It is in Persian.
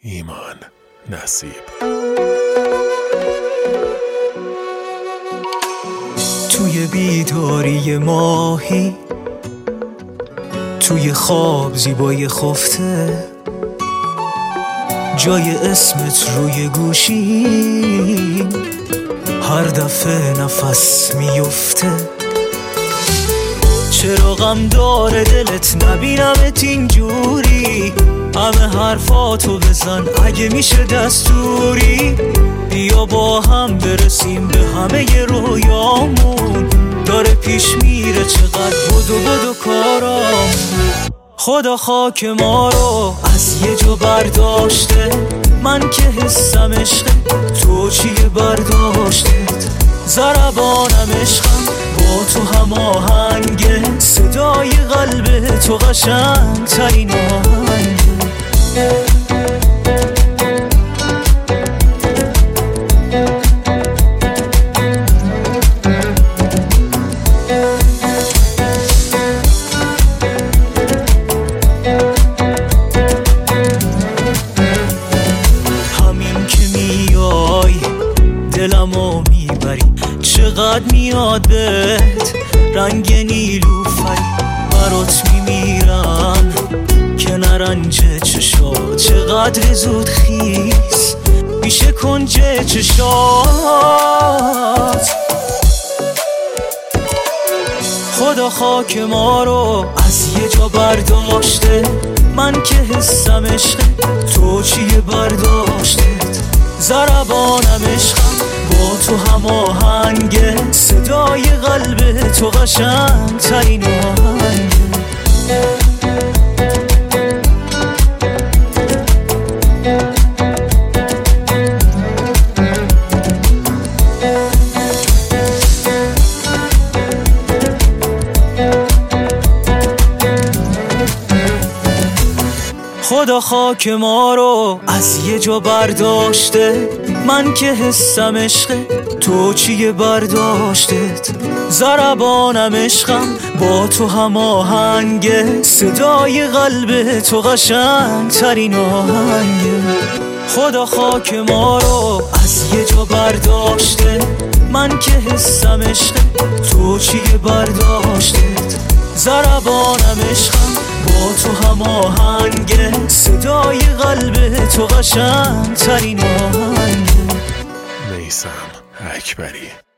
ایمان نصیب. توی بیداری ماهی، توی خواب زیبای خفته، جای اسمت روی گوشی، هر دفعه نفس میفته. چرا غم داره دلت نبینمت اینجوری؟ همه حرفاتو بزن اگه میشه دستوری. بیا با هم برسیم به همه رویامون، داره پیش میره چقدر بدو کارام. خدا خاک ما رو از یه جا برداشته، من که حسم عشقه، تو چیه برداشتت؟ ضربانم عشقم با تو هماهنگه، صدای قلب تو قشنگ ترین آهنگه. همین که میای دلمو میبری، چقدر میاد بهت رنگ نیلوفری. برات میمیرم که نرنجه چشات، چقدر زود خیس میشه کنج چشات. خدا خاک ما رو از یه جا برداشته، من که حسم عشقه، تو چیه برداشتت؟ ضربانم عشقم با تو هماهنگه، صدای قلب تو قشنگ ترین آهنگه. خدا خاک ما رو از یه جا برداشته، من که حسم عشقه، تو چیه برداشتت؟ ضربانم عشقم با تو هماهنگه، صدای قلب تو قشنگ ترین آهنگه. خدا خاک ما رو از یه جا برداشته، من که حسم عشقه، تو چیه برداشتت؟ ضربانم عشقم با تو هماهنگه، صدای قلب تو قشنگ ترین آهنگه. میثم اکبری.